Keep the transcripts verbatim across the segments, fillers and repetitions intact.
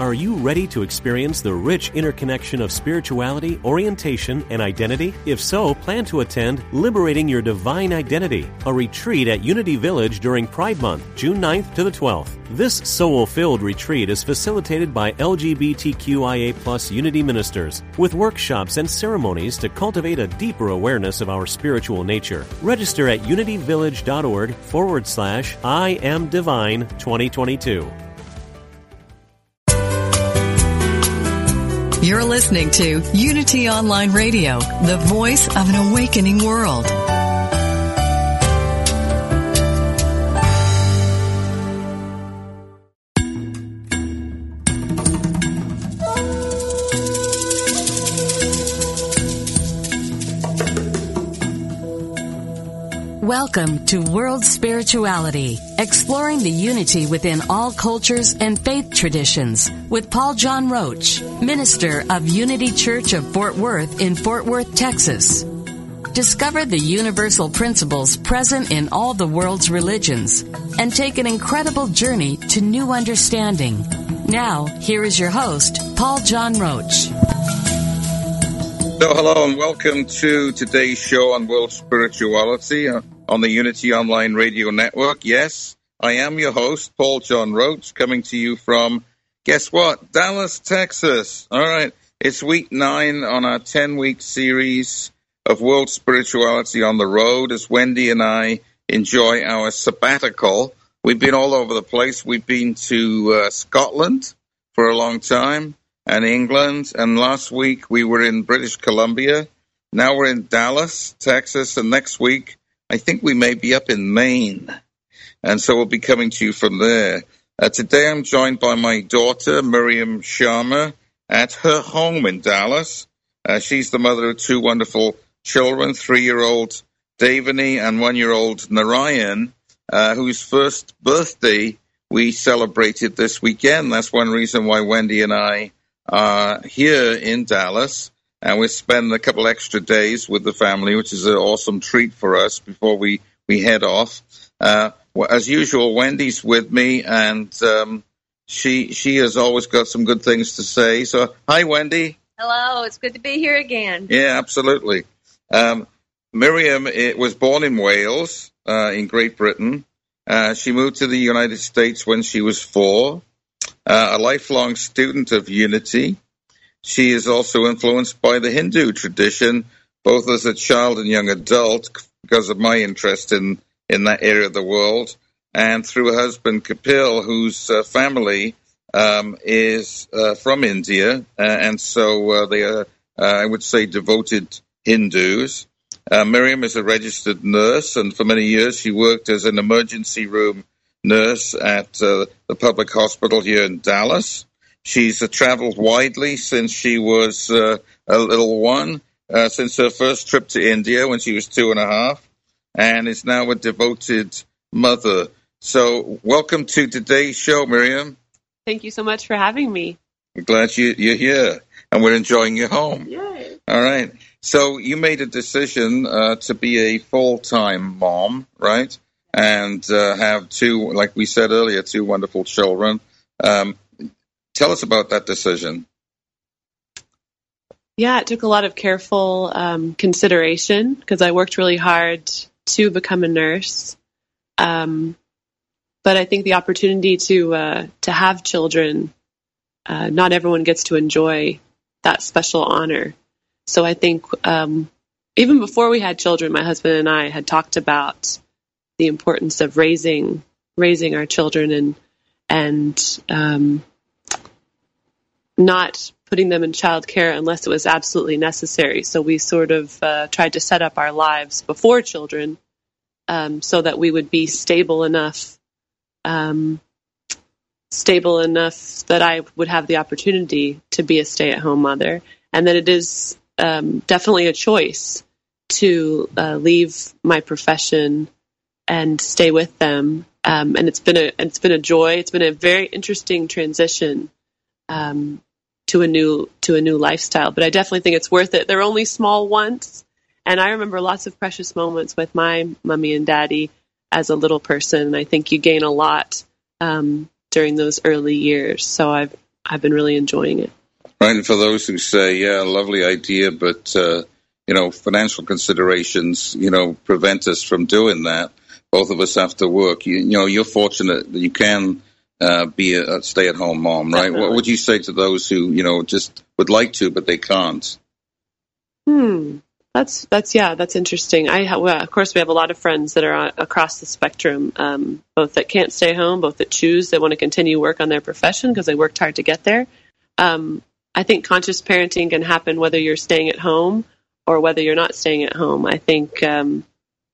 Are you ready to experience the rich interconnection of spirituality, orientation, and identity? If so, plan to attend Liberating Your Divine Identity, a retreat at Unity Village during Pride Month, June ninth to the twelfth. This soul-filled retreat is facilitated by L G B T Q I A plus Unity ministers, with workshops and ceremonies to cultivate a deeper awareness of our spiritual nature. Register at unityvillage.org forward slash I am Divine twenty twenty-two. You're listening to Unity Online Radio, the voice of an awakening world. Welcome to World Spirituality, exploring the unity within all cultures and faith traditions with Paul John Roach, minister of Unity Church of Fort Worth in Fort Worth, Texas. Discover the universal principles present in all the world's religions and take an incredible journey to new understanding. Now, here is your host, Paul John Roach. So, hello and welcome to today's show on World Spirituality uh, on the Unity Online Radio Network. Yes, I am your host, Paul John Roach, coming to you from, guess what, Dallas, Texas. All right, it's week nine on our ten-week series of World Spirituality on the road as Wendy and I enjoy our sabbatical. We've been all over the place. We've been to uh, Scotland for a long time, and England, and last week we were in British Columbia. Now we're in Dallas, Texas, and next week I think we may be up in Maine, and so we'll be coming to you from there. Uh, today I'm joined by my daughter, Miriam Sharma, at her home in Dallas. Uh, she's the mother of two wonderful children, three-year-old Davani and one-year-old Narayan, uh, whose first birthday we celebrated this weekend. That's one reason why Wendy and I are here in Dallas, and we spend a couple extra days with the family, which is an awesome treat for us before we, we head off. Uh, as usual, Wendy's with me, and um, she she has always got some good things to say. So, hi, Wendy. Hello, it's good to be here again. Yeah, absolutely. Um, Miriam it, was born in Wales, uh, in Great Britain. Uh, she moved to the United States when she was four. Uh, a lifelong student of Unity. She is also influenced by the Hindu tradition, both as a child and young adult, because of my interest in, in that area of the world, and through her husband Kapil, whose uh, family um, is uh, from India, uh, and so uh, they are, uh, I would say, devoted Hindus. Uh, Miriam is a registered nurse, and for many years she worked as an emergency room nurse at uh, the public hospital here in Dallas. She's uh, traveled widely since she was uh, a little one, uh, since her first trip to India when she was two and a half, and is now a devoted mother. So welcome to today's show, Miriam. Thank you so much for having me. We're glad you, you're here, and we're enjoying your home. Yay. All right. So you made a decision uh, to be a full-time mom, right? And uh, have two, like we said earlier, two wonderful children. Um, tell us about that decision. Yeah, it took a lot of careful um, consideration because I worked really hard to become a nurse. Um, but I think the opportunity to uh, to have children, uh, not everyone gets to enjoy that special honor. So I think um, even before we had children, my husband and I had talked about the importance of raising raising our children and and um, not putting them in childcare unless it was absolutely necessary. So we sort of uh, tried to set up our lives before children um, so that we would be stable enough, um, stable enough that I would have the opportunity to be a stay-at-home mother, and that it is um, definitely a choice to uh, leave my profession and stay with them. Um, and it's been a it's been a joy. It's been a very interesting transition um, to a new to a new lifestyle. But I definitely think it's worth it. They're only small once, and I remember lots of precious moments with my mommy and daddy as a little person. And I think you gain a lot um, during those early years. So I've I've been really enjoying it. Right, and for those who say, yeah, lovely idea, but, uh, you know, financial considerations, you know, prevent us from doing that. Both of us have to work. You, you know, you're fortunate that you can uh, be a, a stay-at-home mom, right? Definitely. What would you say to those who, you know, just would like to, but they can't? Hmm. That's, that's yeah, that's interesting. I ha- well, of course, we have a lot of friends that are on, across the spectrum, um, both that can't stay home, both that choose, that want to continue work on their profession because they worked hard to get there. Um, I think conscious parenting can happen whether you're staying at home or whether you're not staying at home. I think um,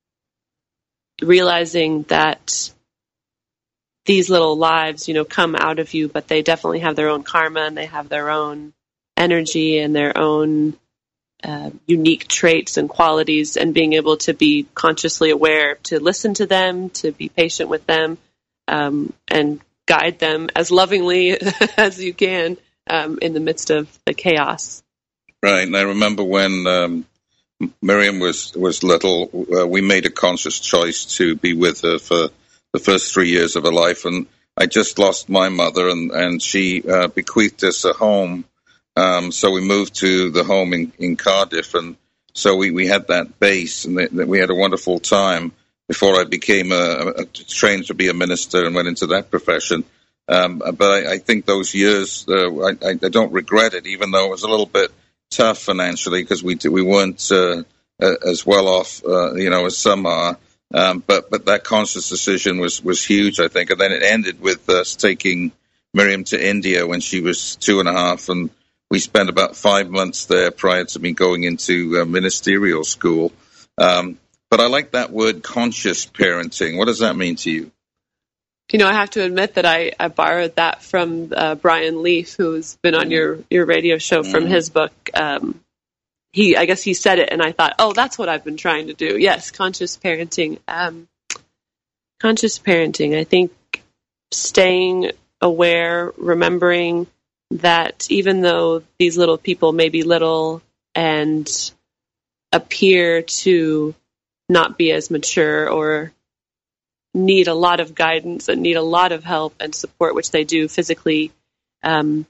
realizing that these little lives, you know, come out of you, but they definitely have their own karma and they have their own energy and their own uh, unique traits and qualities, and being able to be consciously aware, to listen to them, to be patient with them, um, and guide them as lovingly as you can. Um, in the midst of the chaos. Right, and I remember when um, Miriam was, was little, uh, we made a conscious choice to be with her for the first three years of her life, and I just lost my mother, and, and she uh, bequeathed us a home, um, so we moved to the home in, in Cardiff, and so we, we had that base, and th- we had a wonderful time before I became a, a, trained to be a minister and went into that profession. Um, but I, I think those years, uh, I, I don't regret it, even though it was a little bit tough financially because we we weren't uh, as well off, uh, you know, as some are. Um, but but that conscious decision was, was huge, I think. And then it ended with us taking Miriam to India when she was two and a half, and we spent about five months there prior to me going into uh, ministerial school. Um, but I like that word, conscious parenting. What does that mean to you? You know, I have to admit that I, I borrowed that from uh, Brian Leaf, who's been on your, your radio show, from Mm. his book. Um, he, I guess he said it, and I thought, oh, that's what I've been trying to do. Yes, conscious parenting. Um, conscious parenting. I think staying aware, remembering that even though these little people may be little and appear to not be as mature or need a lot of guidance and need a lot of help and support, which they do physically, um,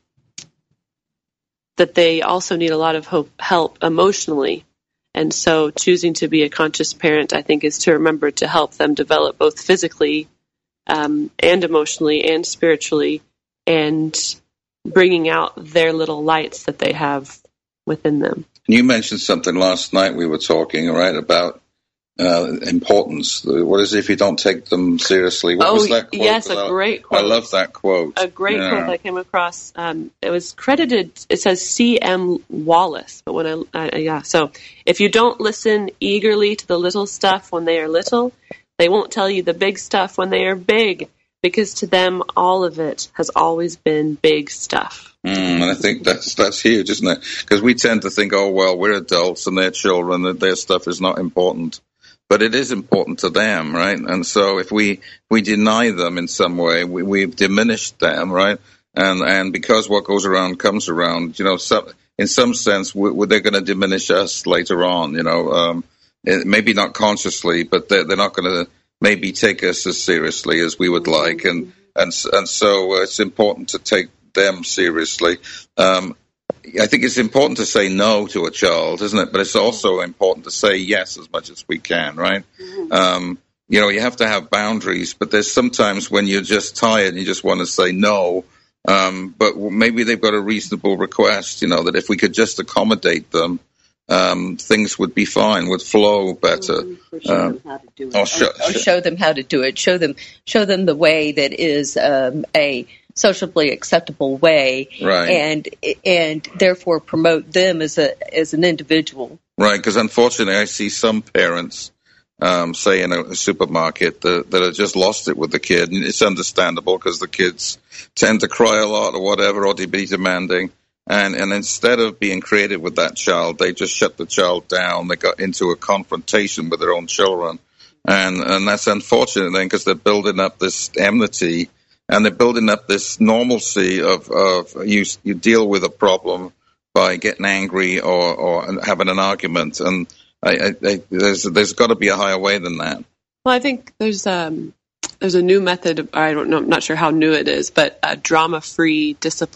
that they also need a lot of hope, help emotionally. And so choosing to be a conscious parent, I think, is to remember to help them develop both physically um, and emotionally and spiritually, and bringing out their little lights that they have within them. You mentioned something last night we were talking, right, about Uh, importance. What is it if you don't take them seriously? What oh, was that quote? Yes, a I, great quote. I love that quote. A great yeah. quote that I came across. Um, it was credited, it says C M Wallace, but when I, uh, yeah, so if you don't listen eagerly to the little stuff when they are little, they won't tell you the big stuff when they are big, because to them, all of it has always been big stuff. Mm, and I think that's that's huge, isn't it? Because we tend to think, oh, well, we're adults and they're children, that their stuff is not important. But it is important to them, right? And so if we, we deny them in some way, we, we've diminished them, right? And and because what goes around comes around, you know, some, in some sense, we, they're going to diminish us later on, you know, um, it, maybe not consciously, but they're, they're not going to maybe take us as seriously as we would like. And, and, and so uh, it's important to take them seriously. Um, I think it's important to say no to a child, isn't it? But it's also important to say yes as much as we can, right? Mm-hmm. Um, you know, you have to have boundaries, but there's sometimes when you're just tired and you just want to say no, um, but maybe they've got a reasonable request, you know, that if we could just accommodate them, um, things would be fine, would flow better. Mm-hmm. Or show um, them how to do it. Or, show, or, or show them how to do it. Show them, show them the way that is um, a sociably acceptable way, right. and and therefore promote them as a as an individual. Right, because unfortunately I see some parents, um, say in a, a supermarket, that, that have just lost it with the kid, and it's understandable because the kids tend to cry a lot or whatever, or to be demanding, and, and instead of being creative with that child, they just shut the child down. They got into a confrontation with their own children, and, and that's unfortunate then because they're building up this enmity. And they're building up this normalcy of, of you, you deal with a problem by getting angry or, or having an argument. And I, I, I, there's there's got to be a higher way than that. Well, I think there's um there's a new method. I don't know, I'm not sure how new it is, but a drama-free discipline,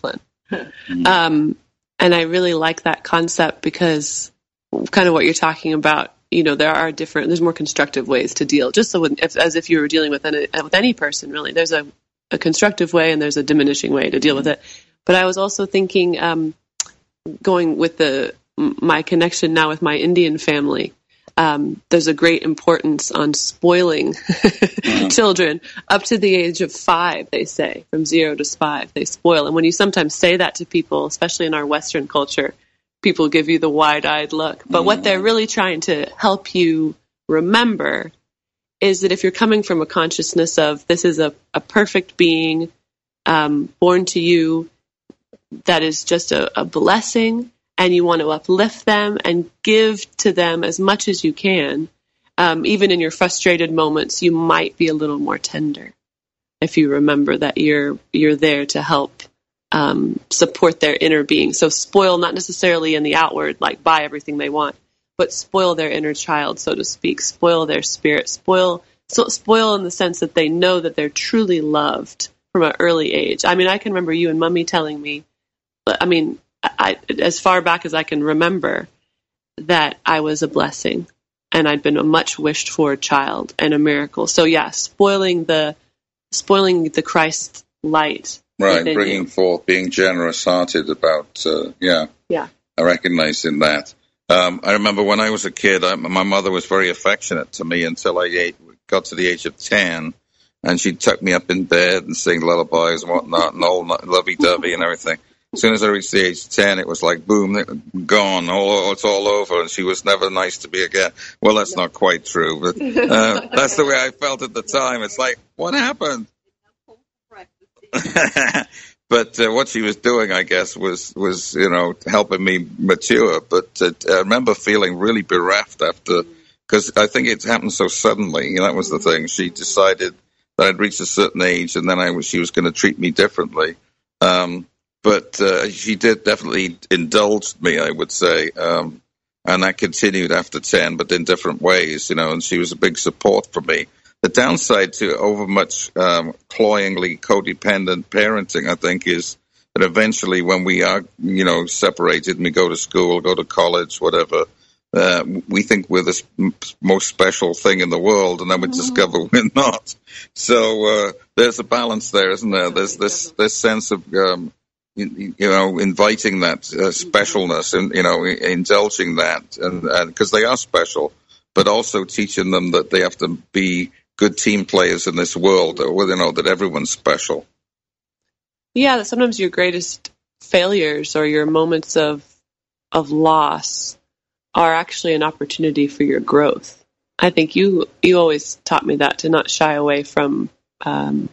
Mm-hmm. Um, and I really like that concept because kind of what you're talking about, you know, there are different, there's more constructive ways to deal, just so when, if, as if you were dealing with any, with any person, really. There's a, a constructive way and there's a diminishing way to deal with it. But I was also thinking, um, going with the my connection now with my Indian family, um, there's a great importance on spoiling children up to the age of five, they say, from zero to five, they spoil. And when you sometimes say that to people, especially in our Western culture, people give you the wide-eyed look. But what they're really trying to help you remember is that if you're coming from a consciousness of this is a, a perfect being um, born to you that is just a, a blessing, and you want to uplift them and give to them as much as you can, um, even in your frustrated moments, you might be a little more tender if you remember that you're you're there to help um, support their inner being. So spoil not necessarily in the outward, like buy everything they want, but spoil their inner child, so to speak. Spoil their spirit. Spoil so, spoil in the sense that they know that they're truly loved from an early age. I mean, I can remember you and Mummy telling me, I mean, I, as far back as I can remember, that I was a blessing and I'd been a much wished for child and a miracle. So yeah, spoiling the spoiling the Christ light, right? Bringing you. forth, being generous hearted about, uh, yeah, yeah. I recognize in that. Um, I remember when I was a kid, I, my mother was very affectionate to me until I ate, got to the age of ten, and she'd tuck me up in bed and sing lullabies and whatnot, and all lovey dovey and everything. As soon as I reached the age of ten, it was like, boom, gone, all, it's all over, and she was never nice to me again. Well, that's not quite true, but uh, that's the way I felt at the time. It's like, what happened? But uh, what she was doing, I guess, was, was you know, helping me mature. But uh, I remember feeling really bereft after, because I think it happened so suddenly. You know, that was the thing. She decided that I'd reached a certain age, and then I was, she was going to treat me differently. Um But uh, she did definitely indulge me, I would say, um, and that continued after ten, but in different ways, you know, and she was a big support for me. The downside to overmuch um, cloyingly codependent parenting, I think, is that eventually when we are, you know, separated and we go to school, go to college, whatever, uh, we think we're the most special thing in the world, and then we mm-hmm. discover we're not. So uh, there's a balance there, isn't there? There's this, this sense of... Um, You, you know, inviting that uh, specialness and, you know, indulging that, and because they are special, but also teaching them that they have to be good team players in this world, or, you know, that everyone's special. Yeah, that sometimes your greatest failures or your moments of of loss are actually an opportunity for your growth. I think you you always taught me that, to not shy away from um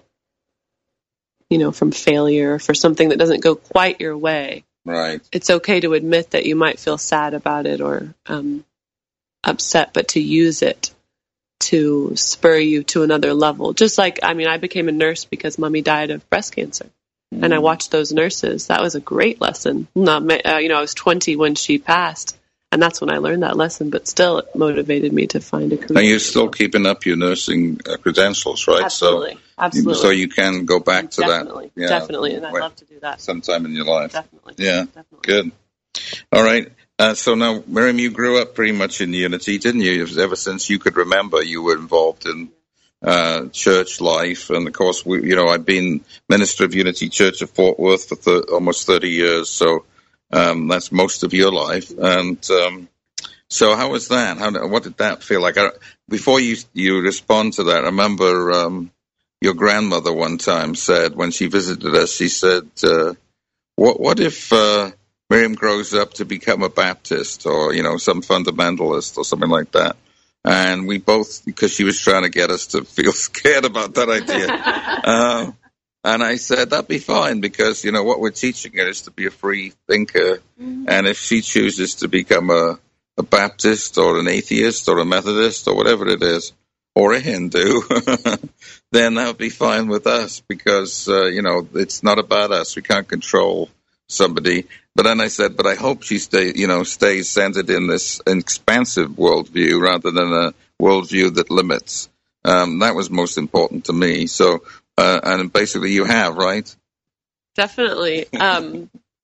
you know, from failure, for something that doesn't go quite your way. Right. It's okay to admit that you might feel sad about it or um, upset, but to use it to spur you to another level. Just like, I mean, I became a nurse because Mummy died of breast cancer. Mm. And I watched those nurses. That was a great lesson. Not, uh, you know, I was twenty when she passed. And that's when I learned that lesson, but still it motivated me to find a career. And you're still keeping up your nursing uh, credentials, right? Absolutely. So, Absolutely. So you can go back to definitely, that. Yeah, definitely, and I'd love to do that. Sometime in your life. Definitely. Yeah, definitely. Good. All right. Uh, so now, Miriam, you grew up pretty much in Unity, didn't you? Ever since you could remember, you were involved in uh, church life. And, of course, we, you know, I've been minister of Unity Church of Fort Worth for th- almost thirty years, so um, that's most of your life. And... Um, So how was that? How, what did that feel like? I, before you you respond to that, I remember um, your grandmother one time said, when she visited us, she said, uh, what, what if uh, Miriam grows up to become a Baptist or, you know, some fundamentalist or something like that? And we both, because she was trying to get us to feel scared about that idea. uh, and I said, that'd be fine, because, you know, what we're teaching her is to be a free thinker. Mm-hmm. And if she chooses to become a a Baptist or an atheist or a Methodist or whatever it is, or a Hindu, then that would be fine with us, because, uh, you know, it's not about us. We can't control somebody. But then I said, but I hope she stay, you know, stays centered in this expansive worldview rather than a worldview that limits. Um, that was most important to me. So, uh, and basically you have, right? Definitely. Um,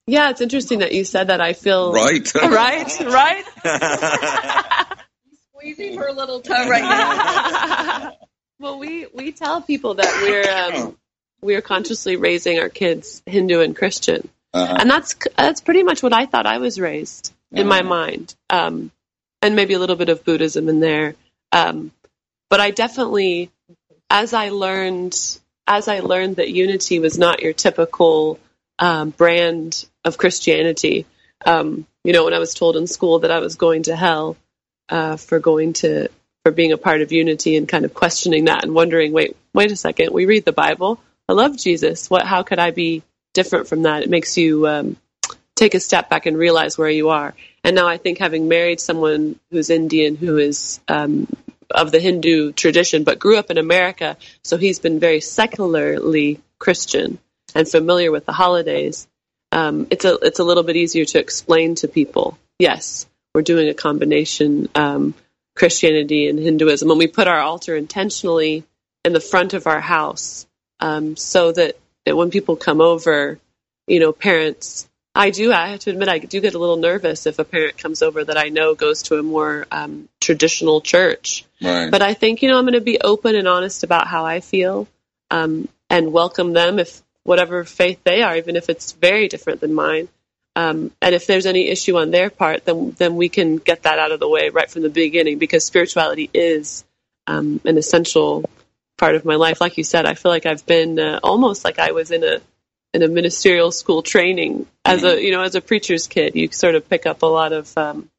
Yeah, it's interesting that you said that. I feel right, right, right. Squeezing her little toe right now. Well, we, we tell people that we're um, we're consciously raising our kids Hindu and Christian, uh-huh. and that's that's pretty much what I thought I was raised uh-huh. in my mind, um, and maybe a little bit of Buddhism in there. Um, but I definitely, as I learned, as I learned that unity was not your typical um, brand of Christianity. Um, you know, when I was told in school that I was going to hell uh, for going to, for being a part of unity, and kind of questioning that and wondering, wait, wait a second, we read the Bible. I love Jesus. What? How could I be different from that? It makes you um, take a step back and realize where you are. And now I think, having married someone who's Indian, who is um, of the Hindu tradition, but grew up in America, so he's been very secularly Christian and familiar with the holidays. Um, it's a it's a little bit easier to explain to people. Yes, we're doing a combination, um, Christianity and Hinduism, and we put our altar intentionally in the front of our house, um, so that, that when people come over, you know, parents, I do, I have to admit, I do get a little nervous if a parent comes over that I know goes to a more um, traditional church. Right. But I think, you know, I'm going to be open and honest about how I feel, um, and welcome them if whatever faith they are, even if it's very different than mine. Um, and if there's any issue on their part, then then we can get that out of the way right from the beginning, because spirituality is um, an essential part of my life. Like you said, I feel like I've been uh, almost like I was in a in a ministerial school training as a you know as a preacher's kid. You sort of pick up a lot of um,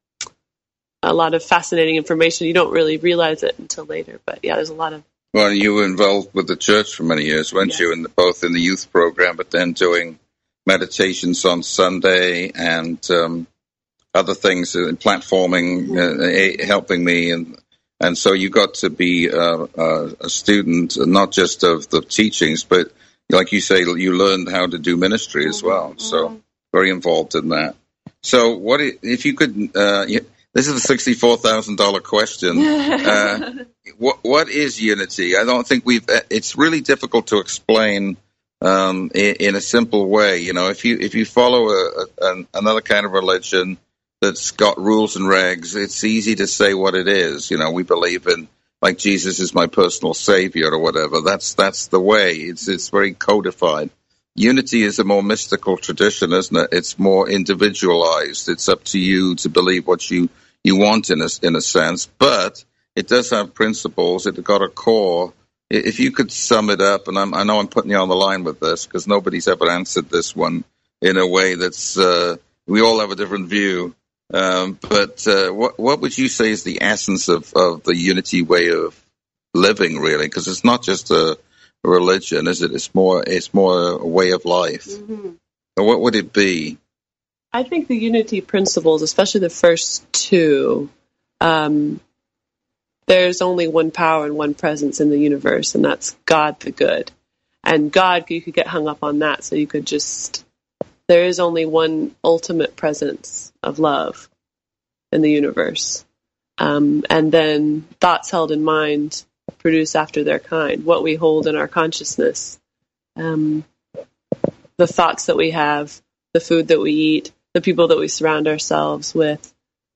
a lot of fascinating information. You don't really realize it until later. But yeah, there's a lot of. Well, you were involved with the church for many years, weren't yeah. you? In the, both in the youth program, but then doing meditations on Sunday and um, other things, uh, platforming, uh, helping me, and and so you got to be uh, uh, a student, not just of the teachings, but like you say, you learned how to do ministry as well. So very involved in that. So what if you could? Uh, this is a sixty-four thousand dollar question. Uh, what what is unity? I don't think we've. It's really difficult to explain. Um, in, in a simple way, you know, if you if you follow a, a, another kind of religion that's got rules and regs, it's easy to say what it is. You know, we believe in, like, Jesus is my personal savior or whatever. That's that's the way. It's it's very codified. Unity is a more mystical tradition, isn't it? It's more individualized. It's up to you to believe what you you want in a in a sense, but it does have principles. It's got a core. If you could sum it up, and I'm, I know I'm putting you on the line with this because nobody's ever answered this one in a way that's, uh, we all have a different view. Um, but uh, what what would you say is the essence of, of the unity way of living, really? Because it's not just a religion, is it? It's more it's more a way of life. Mm-hmm. So what would it be? I think the unity principles, especially the first two, um, there's only one power and one presence in the universe, and that's God the good. And God, you could get hung up on that, so you could just, there is only one ultimate presence of love in the universe. Um, and then thoughts held in mind produce after their kind, what we hold in our consciousness, um, the thoughts that we have, the food that we eat, the people that we surround ourselves with,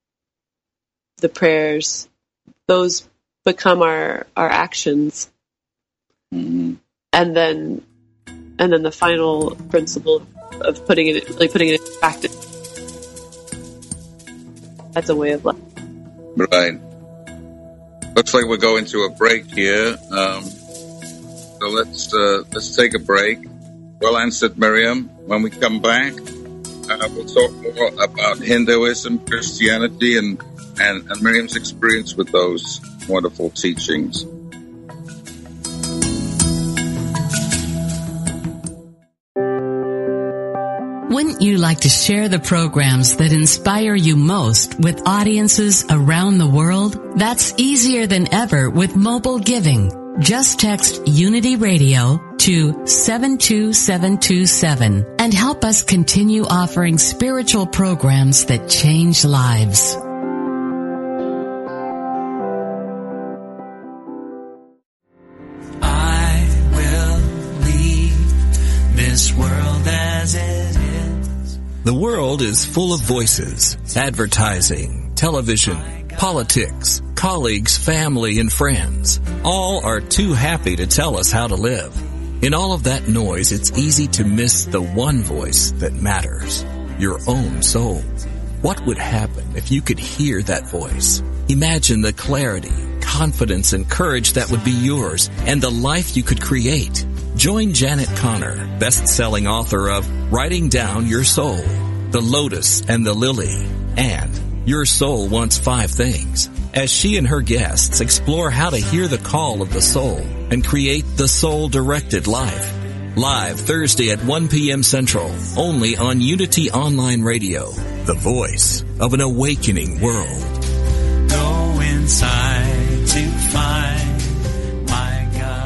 the prayers, those become our, our actions. Mm-hmm. And then and then the final principle of putting it like putting it into practice. That's a way of life. Right. Looks like we're going to a break here. Um, so let's uh, let's take a break. Well answered, Miriam. When we come back, uh, we'll talk more about Hinduism, Christianity, and And, and Miriam's experience with those wonderful teachings. Wouldn't you like to share the programs that inspire you most with audiences around the world? That's easier than ever with mobile giving. Just text Unity Radio to seven two seven two seven and help us continue offering spiritual programs that change lives. This world as it is, The world is full of voices, advertising, television, politics, colleagues, family, and friends. All are too happy to tell us how to live. In all of that noise, it's easy to miss the one voice that matters, your own soul. What would happen if you could hear that voice? Imagine the clarity, confidence, and courage that would be yours and the life you could create. Join Janet Connor, best-selling author of Writing Down Your Soul, The Lotus and the Lily, and Your Soul Wants Five Things, as she and her guests explore how to hear the call of the soul and create the soul-directed life. Live Thursday at one p.m. Central, only on Unity Online Radio, the voice of an awakening world. Go inside to find my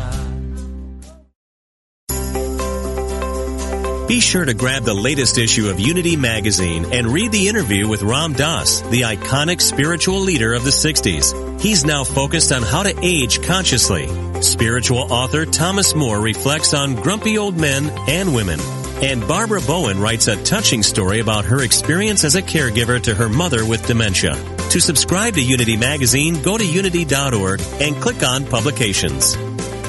God. Be sure to grab the latest issue of Unity Magazine and read the interview with Ram Dass, the iconic spiritual leader of the sixties. He's now focused on how to age consciously. Spiritual author Thomas Moore reflects on grumpy old men and women. And Barbara Bowen writes a touching story about her experience as a caregiver to her mother with dementia. To subscribe to Unity Magazine, go to unity dot org and click on Publications.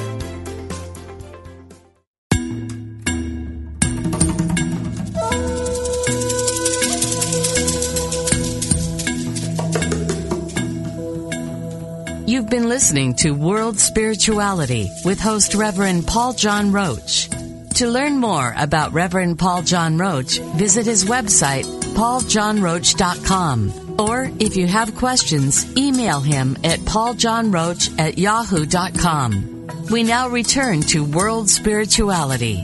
You've been listening to World Spirituality with host Reverend Paul John Roach. To learn more about Reverend Paul John Roach, visit his website, paul john roach dot com. Or if you have questions, email him at paul john roach at yahoo dot com. We now return to World Spirituality.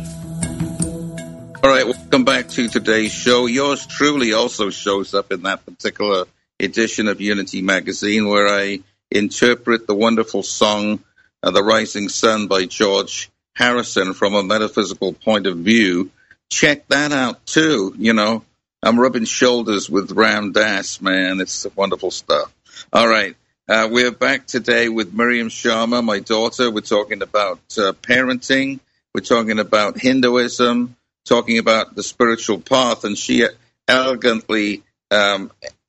All right, welcome back to today's show. Yours truly also shows up in that particular edition of Unity Magazine, where I interpret the wonderful song, uh, The Rising Sun by George Harrison, from a metaphysical point of view. Check that out too. You know, I'm rubbing shoulders with Ram Dass, man. It's wonderful stuff. All right. Uh, we're back today with Miriam Sharma, my daughter. We're talking about uh, parenting. We're talking about Hinduism, talking about the spiritual path. And she elegantly um,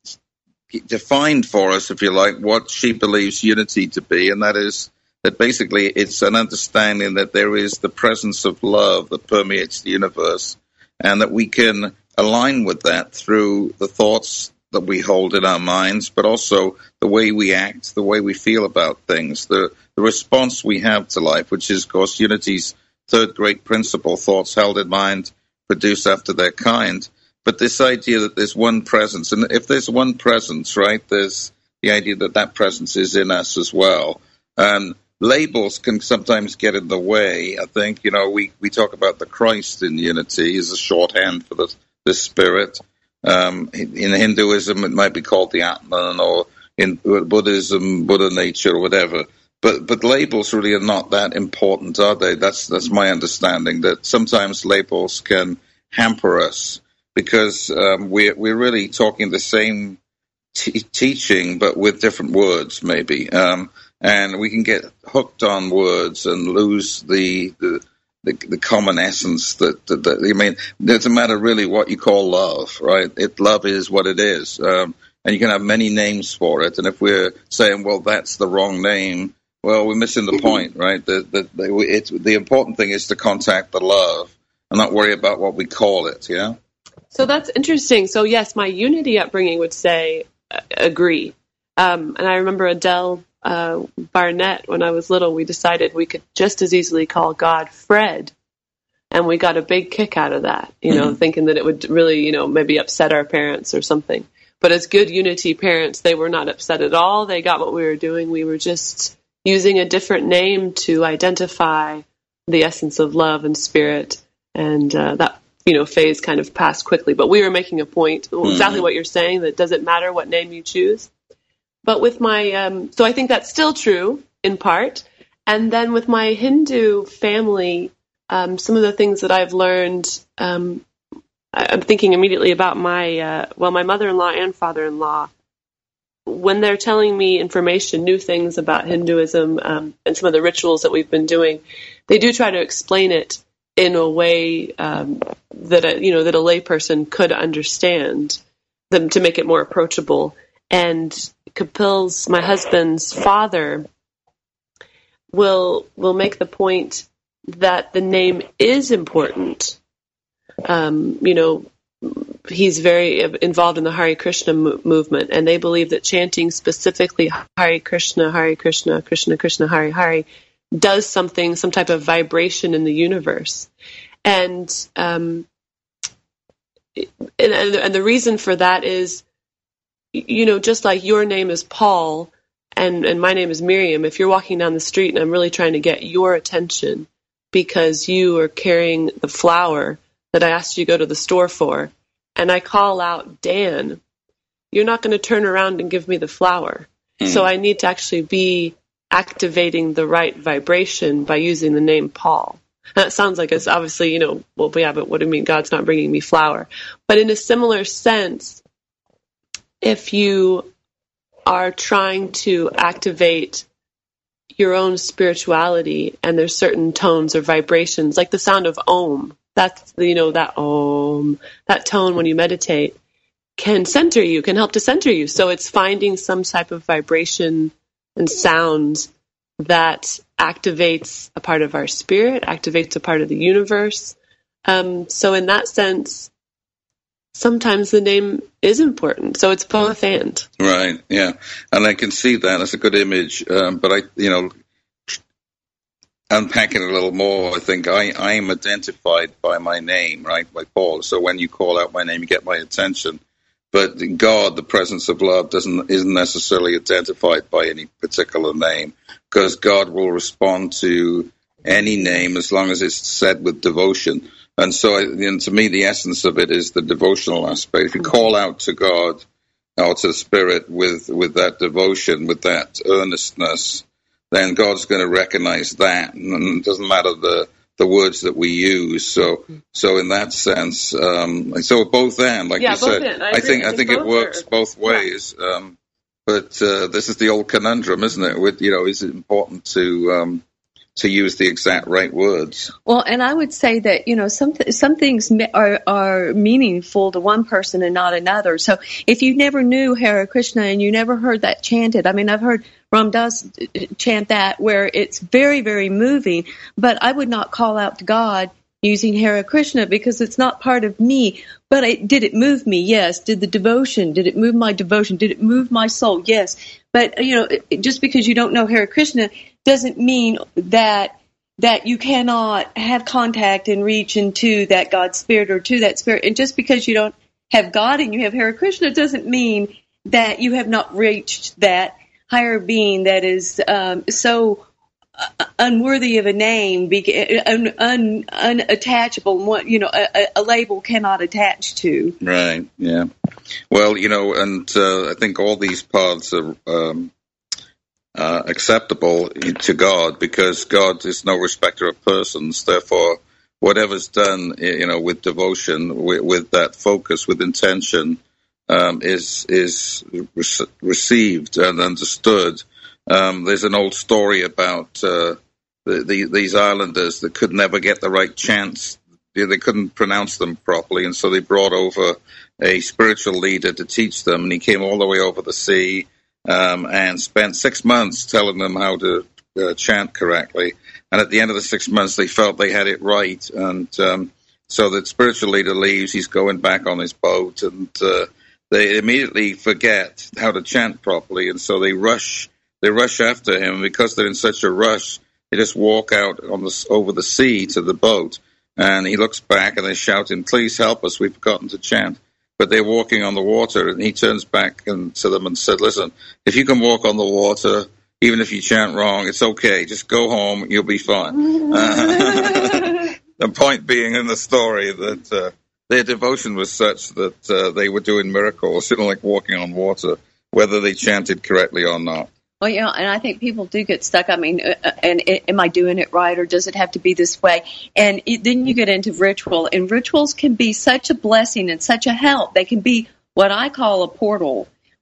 defined for us, if you like, what she believes unity to be. And that is that basically it's an understanding that there is the presence of love that permeates the universe, and that we can align with that through the thoughts that we hold in our minds, but also the way we act, the way we feel about things, the, the response we have to life, which is, of course, Unity's third great principle: thoughts held in mind produce after their kind. But this idea that there's one presence, and if there's one presence, right, there's the idea that that presence is in us as well. And labels can sometimes get in the way. I think, you know, we, we talk about the Christ in Unity as a shorthand for the, the spirit. Um, in Hinduism, it might be called the Atman, or in Buddhism, Buddha nature, or whatever. But but labels really are not that important, are they? That's that's my understanding, that sometimes labels can hamper us, because um, we're, we're really talking the same t- teaching, but with different words, maybe. Um, and we can get hooked on words and lose the the, the, the common essence that, that, that, I mean, it doesn't matter really what you call love, right? It Love is what it is. Um, and you can have many names for it. And if we're saying, well, that's the wrong name, well, we're missing the point, right? The, the, the, it's, the important thing is to contact the love and not worry about what we call it, yeah? So that's interesting. So, yes, my Unity upbringing would say uh, agree. Um, and I remember Adele uh, Barnett, when I was little, we decided we could just as easily call God Fred. And we got a big kick out of that, you know, mm-hmm. thinking that it would really, you know, maybe upset our parents or something. But as good Unity parents, they were not upset at all. They got what we were doing. We were just using a different name to identify the essence of love and spirit. And uh, that, you know, phase kind of passed quickly. But we were making a point, mm-hmm. exactly what you're saying, that it doesn't matter what name you choose. But with my, um, so I think that's still true in part. And then with my Hindu family, um, some of the things that I've learned, um, I, I'm thinking immediately about my, uh, well, my mother-in-law and father-in-law. When they're telling me information, new things about Hinduism, um, and some of the rituals that we've been doing, they do try to explain it in a way um, that a, you know that a layperson could understand, them to make it more approachable. And Kapil's, my husband's father, will will make the point that the name is important. Um, you know, he's very involved in the Hare Krishna mo- movement, and they believe that chanting specifically Hare Krishna, Hare Krishna, Krishna Krishna, Hare Hare does something, some type of vibration in the universe. And um, and, and the reason for that is, you know, just like your name is Paul and, and my name is Miriam, if you're walking down the street and I'm really trying to get your attention because you are carrying the flower that I asked you to go to the store for, and I call out Dan, you're not going to turn around and give me the flower. Mm. So I need to actually be activating the right vibration by using the name Paul. That sounds like it's obviously, you know, well, yeah, but what do you mean God's not bringing me flower? But in a similar sense, if you are trying to activate your own spirituality and there's certain tones or vibrations, like the sound of Om, that's, you know, that Om, that tone when you meditate can center you, can help to center you. So it's finding some type of vibration and sound that activates a part of our spirit, activates a part of the universe. Um, so in that sense, sometimes the name is important. So it's both and. Right, yeah. And I can see that. That's a good image. Um, but I, you know, unpacking it a little more, I think I, I am identified by my name, right, by Paul. So when you call out my name, you get my attention. But God, the presence of love, doesn't isn't necessarily identified by any particular name, because God will respond to any name as long as it's said with devotion. And so, and to me, the essence of it is the devotional aspect. If you call out to God or to the Spirit with, with that devotion, with that earnestness, then God's going to recognize that. And it doesn't matter the the words that we use. So, so in that sense, um, so both and, like yeah, you said, I, I think I think it works are, both ways. Yeah. Um, but uh, this is the old conundrum, isn't it? With, you know, is it important to um, to use the exact right words? Well, and I would say that, you know, some th- some things are are meaningful to one person and not another. So if you never knew Hare Krishna and you never heard that chanted, I mean, I've heard Ram Dass chant that where it's very, very moving, but I would not call out to God using Hare Krishna because it's not part of me. But it, did it move me? Yes. Did the devotion? Did it move my devotion? Did it move my soul? Yes. But, you know, it, just because you don't know Hare Krishna doesn't mean that that you cannot have contact and reach into that God spirit or to that spirit. And just because you don't have God and you have Hare Krishna doesn't mean that you have not reached that higher being that is um, so uh, unworthy of a name, be, un, un, unattachable, what, you know, a, a label cannot attach to. Right, yeah. Well, you know, and uh, I think all these paths are um, uh, acceptable to God because God is no respecter of persons. Therefore, whatever's done, you know, with devotion, with, with that focus, with intention, Um, is is re- received and understood. Um, there's an old story about uh, the, the, these islanders that could never get the right chants. They couldn't pronounce them properly, and so they brought over a spiritual leader to teach them, and he came all the way over the sea um, and spent six months telling them how to uh, chant correctly. And at the end of the six months, they felt they had it right, and um, so the spiritual leader leaves. He's going back on his boat, and uh, they immediately forget how to chant properly, and so they rush. They rush after him. Because they're in such a rush, they just walk out on the, over the sea to the boat. And he looks back, and they're shouting, "Please help us! We've forgotten to chant." But they're walking on the water, and he turns back and to them and said, "Listen, if you can walk on the water, even if you chant wrong, it's okay. Just go home; you'll be fine." Uh, the point being in the story that. Uh, Their devotion was such that uh, they were doing miracles, sort of like walking on water, whether they chanted correctly or not. Well, you know, and I think people do get stuck. I mean, uh, and uh, am I doing it right, or does it have to be this way? And it, then you get into ritual, and rituals can be such a blessing and such a help. They can be what I call a portal,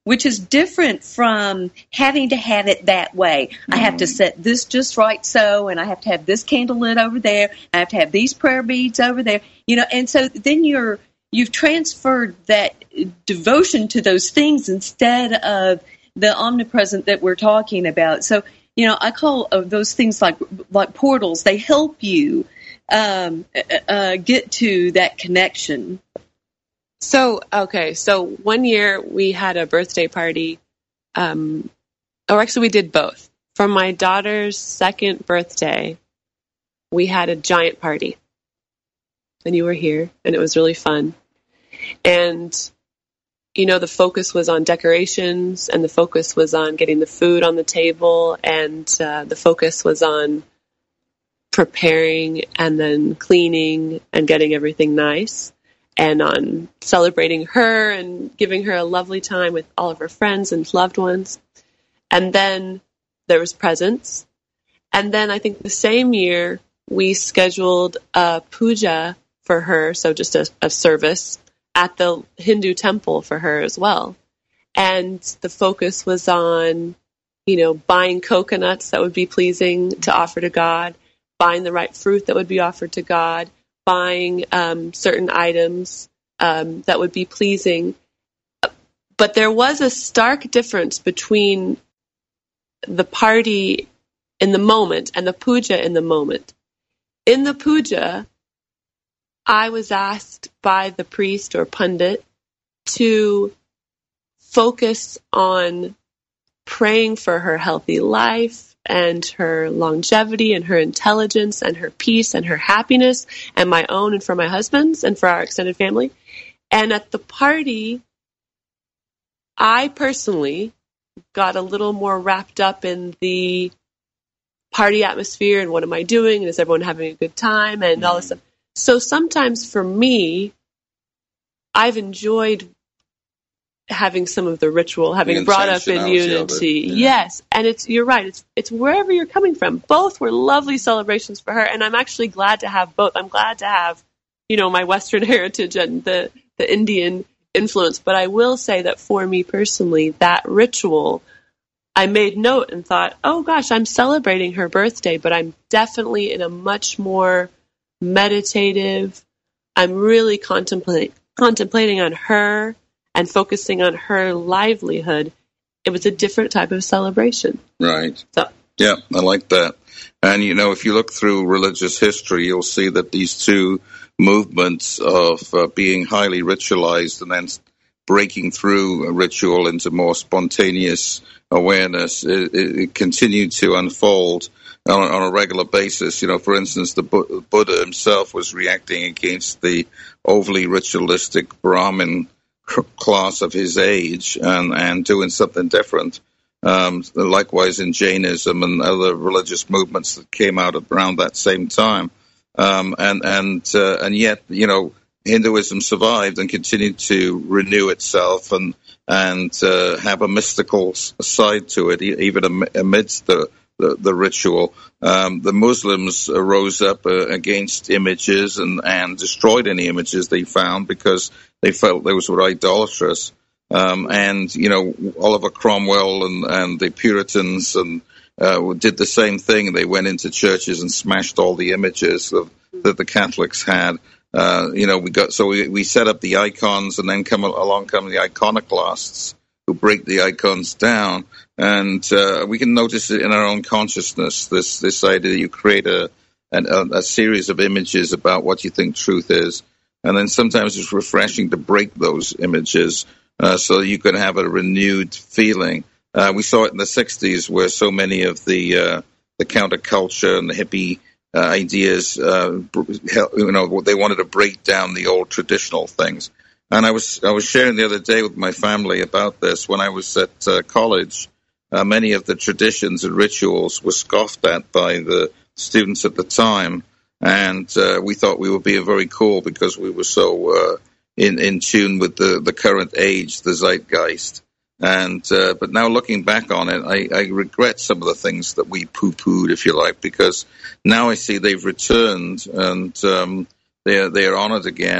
which is different from having to have it that way. Mm-hmm. I have to set this just right so, and I have to have this candle lit over there. I have to have these prayer beads over there. You know, and so then you're you've transferred that devotion to those things instead of the omnipresent that we're talking about. So, you know, I call uh, those things like like portals. They help you um, uh, get to that connection. So, okay, so one year we had a birthday party, um, or actually we did both. For my daughter's second birthday, we had a giant party. And you were here, and it was really fun. And, you know, the focus was on decorations, and the focus was on getting the food on the table, and uh, the focus was on preparing and then cleaning and getting everything nice, and on celebrating her and giving her a lovely time with all of her friends and loved ones. And then there was presents. And then I think the same year we scheduled a puja for her, so just a, a service at the Hindu temple for her as well. And the focus was on, you know, buying coconuts that would be pleasing to offer to God, buying the right fruit that would be offered to God, buying um, certain items um, that would be pleasing. But there was a stark difference between the party in the moment and the puja in the moment. In the puja, I was asked by the priest or pundit to focus on praying for her healthy life and her longevity and her intelligence and her peace and her happiness, and my own and for my husband's and for our extended family. And at the party, I personally got a little more wrapped up in the party atmosphere and what am I doing and is everyone having a good time and mm-hmm. all this stuff. So sometimes for me, I've enjoyed having some of the ritual, having brought up in unity. Yeah. Yes. And it's, you're right. It's, it's wherever you're coming from. Both were lovely celebrations for her. And I'm actually glad to have both. I'm glad to have, you know, my Western heritage and the, the Indian influence. But I will say that for me personally, that ritual, I made note and thought, oh gosh, I'm celebrating her birthday, but I'm definitely in a much more meditative, I'm really contemplate, contemplating on her and focusing on her livelihood. It was a different type of celebration. Right. So. Yeah, I like that. And, you know, if you look through religious history, you'll see that these two movements of uh, being highly ritualized and then breaking through a ritual into more spontaneous awareness, it, it, it continued to unfold on, on a regular basis. You know, for instance, the Bu- Buddha himself was reacting against the overly ritualistic Brahmin class of his age and, and doing something different. Um, likewise in Jainism and other religious movements that came out around that same time. Um, and and uh, and yet, you know, Hinduism survived and continued to renew itself and and uh, have a mystical side to it, even amidst the the, the ritual. Um, the Muslims rose up uh, against images and, and destroyed any images they found because they felt those were idolatrous. Um, and, you know, Oliver Cromwell and, and the Puritans and uh, did the same thing. They went into churches and smashed all the images of, that the Catholics had. Uh, you know, we got so we, we set up the icons, and then come along come the iconoclasts who break the icons down. And uh, we can notice it in our own consciousness, this this idea that you create a, a, a series of images about what you think truth is. And then sometimes it's refreshing to break those images uh, so you can have a renewed feeling. Uh, we saw it in the sixties where so many of the uh, the counterculture and the hippie uh, ideas, uh, you know, they wanted to break down the old traditional things. And I was I was sharing the other day with my family about this. When I was at uh, college, uh, many of the traditions and rituals were scoffed at by the students at the time. And uh, we thought we were being very cool because we were so uh, in, in tune with the, the current age, the zeitgeist. And uh, but now looking back on it, I, I regret some of the things that we poo-pooed, if you like, because now I see they've returned and um, they are they are honored again.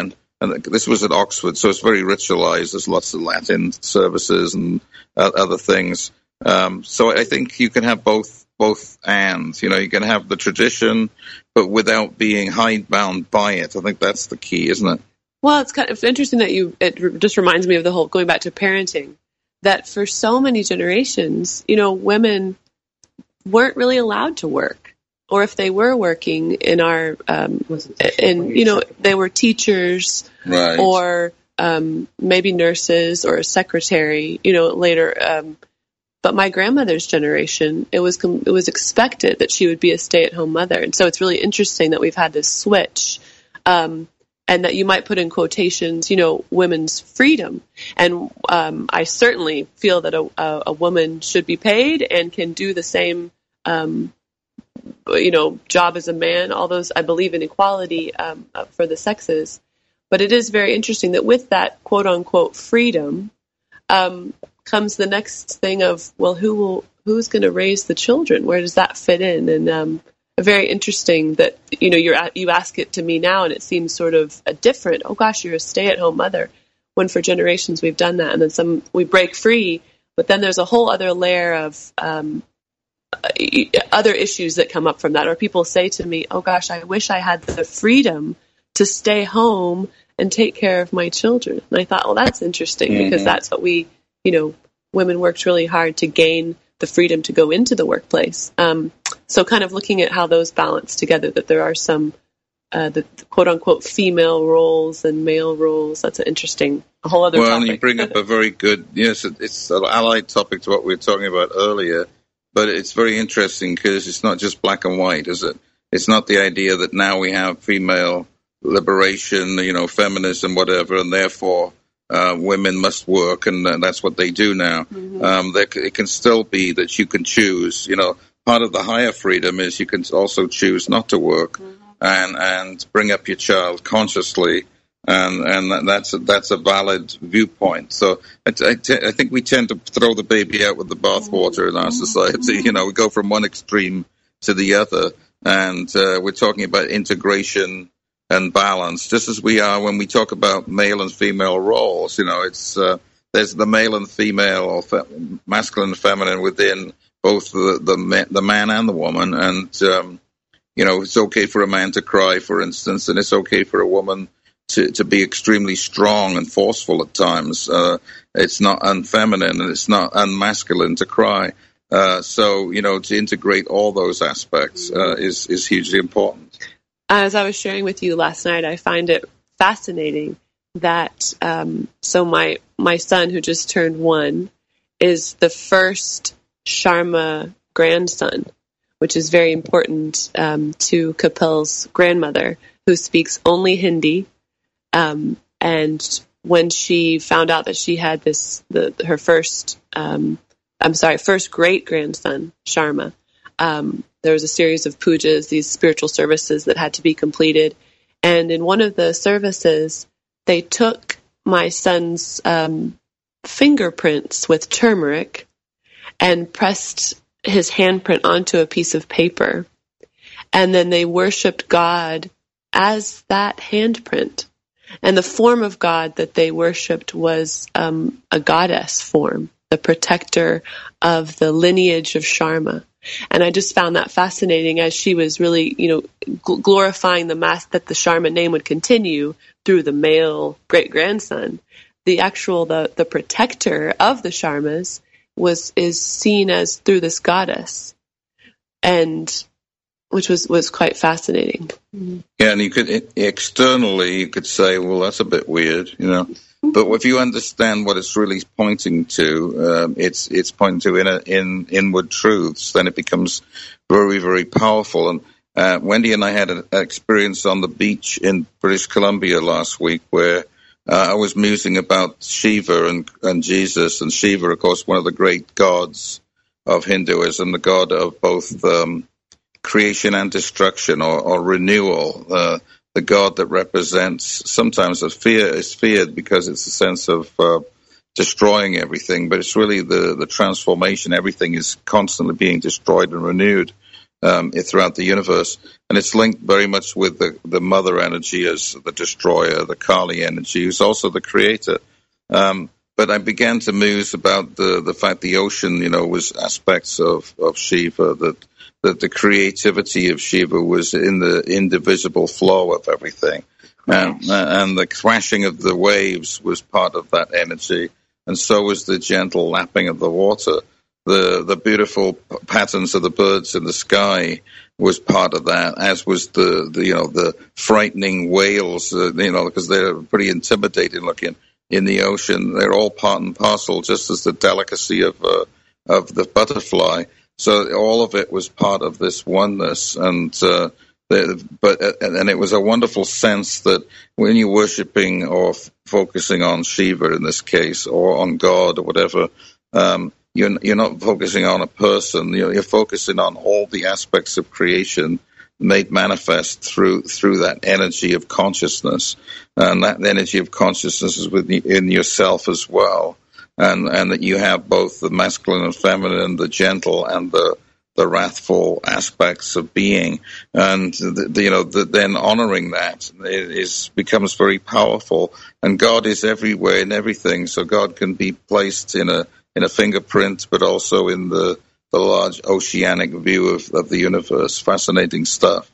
and this was at Oxford, so it's very ritualized. There's lots of Latin services and uh, other things. Um, so I think you can have both, both and, you know, you can have the tradition, but without being hidebound by it. I think that's the key, isn't it? Well, it's kind of interesting that you, it just reminds me of the whole, going back to parenting, that for so many generations, you know, women weren't really allowed to work. Or if they were working in our, um, in, you know, they were teachers, right, or um, maybe nurses or a secretary, you know, later. Um, but my grandmother's generation, it was it was expected that she would be a stay-at-home mother. And so it's really interesting that we've had this switch. Um, and that you might put in quotations, you know, women's freedom. And um, I certainly feel that a, a, a woman should be paid and can do the same, um, you know, job as a man. All those, I believe in equality um, for the sexes. But it is very interesting that with that quote unquote freedom um, comes the next thing of, well, who will, who's going to raise the children? Where does that fit in? And um, very interesting that, you know, you're you ask it to me now and it seems sort of a different, oh gosh, you're a stay-at-home mother, when for generations we've done that. And then some, we break free, but then there's a whole other layer of um, other issues that come up from that. Or people say to me, oh gosh, I wish I had the freedom to stay home and take care of my children. And I thought, well, that's interesting, mm-hmm. because that's what we, you know, women worked really hard to gain the freedom to go into the workplace. Um, so kind of looking at how those balance together, that there are some, uh, the, the quote unquote female roles and male roles. That's an interesting, a whole other well, topic. Well, you bring up a very good, yes, it's an allied topic to what we were talking about earlier, but it's very interesting because it's not just black and white, is it? It's not the idea that now we have female liberation, you know, feminism, whatever, and therefore Uh, women must work, and uh, that's what they do now. Mm-hmm. Um, there, it can still be that you can choose. You know, part of the higher freedom is you can also choose not to work, mm-hmm. and and bring up your child consciously, and and that's a, that's a valid viewpoint. So I, I, t- I think we tend to throw the baby out with the bathwater in our society. You know, we go from one extreme to the other, and uh, we're talking about integration and balance, just as we are when we talk about male and female roles. You know, it's uh, there's the male and female, or fe- masculine and feminine within both the the, ma- the man and the woman. And um, you know, it's okay for a man to cry, for instance, and it's okay for a woman to, to be extremely strong and forceful at times. Uh, it's not unfeminine and it's not unmasculine to cry. Uh, so you know, to integrate all those aspects uh, is is hugely important. As I was sharing with you last night, I find it fascinating that um, so my my son, who just turned one, is the first Sharma grandson, which is very important um, to Kapil's grandmother, who speaks only Hindi. Um, and when she found out that she had this, the, her first, um, I'm sorry, first great grandson, Sharma. Um, there was a series of pujas, these spiritual services that had to be completed. And in one of the services, they took my son's um, fingerprints with turmeric and pressed his handprint onto a piece of paper. And then they worshipped God as that handprint. And the form of God that they worshipped was um, a goddess form, the protector of the lineage of Sharma. And I just found that fascinating, as she was really, you know, gl- glorifying the mass that the Sharma name would continue through the male great-grandson. The actual, the, the protector of the Sharmas was, is seen as through this goddess. And, which was, was quite fascinating. Mm-hmm. Yeah, and you could, externally, you could say, well, that's a bit weird, you know. But if you understand what it's really pointing to, um, it's it's pointing to in, in inward truths, then it becomes very, very powerful. And uh, Wendy and I had an experience on the beach in British Columbia last week where uh, I was musing about Shiva and, and Jesus. And Shiva, of course, one of the great gods of Hinduism, the god of both um, creation and destruction, or, or renewal. Uh, the God that represents, sometimes a fear is feared because it's a sense of uh, destroying everything, but it's really the, the transformation. Everything is constantly being destroyed and renewed. um, throughout the universe. And it's linked very much with the, the mother energy as the destroyer, the Kali energy, who's also the creator. Um, but I began to muse about the, the fact the ocean, you know, was aspects of, of Shiva, that, that the creativity of Shiva was in the indivisible flow of everything. And, and the crashing of the waves was part of that energy. And so was the gentle lapping of the water. The the beautiful patterns of the birds in the sky was part of that, as was the, the you know the frightening whales, uh, you know, because they're pretty intimidating looking in the ocean. They're all part and parcel, just as the delicacy of uh, of the butterfly. So all of it was part of this oneness, and uh, the, but and it was a wonderful sense that when you're worshiping or f- focusing on Shiva in this case, or on God or whatever. Um, You're, you're not focusing on a person. You're, you're focusing on all the aspects of creation made manifest through through that energy of consciousness, and that energy of consciousness is within yourself as well, and and that you have both the masculine and feminine, the gentle and the the wrathful aspects of being, and the, the, you know the, then honoring that is becomes very powerful. And God is everywhere in everything, so God can be placed in a in a fingerprint, but also in the, the large oceanic view of, of the universe. Fascinating stuff.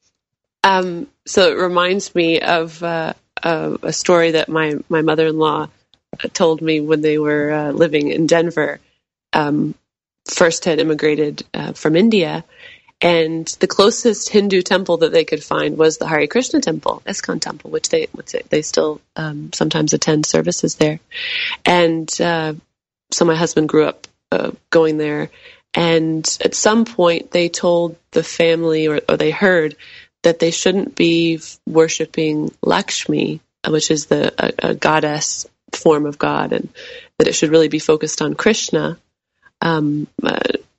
Um, so it reminds me of uh, a, a story that my, my mother-in-law told me when they were uh, living in Denver. Um, first had immigrated uh, from India, and the closest Hindu temple that they could find was the Hare Krishna temple, ISKCON temple, which they which they still um, sometimes attend services there. And uh, so my husband grew up uh, going there, and at some point they told the family, or, or they heard, that they shouldn't be worshiping Lakshmi, which is the a, a goddess form of God, and that it should really be focused on Krishna, um, uh,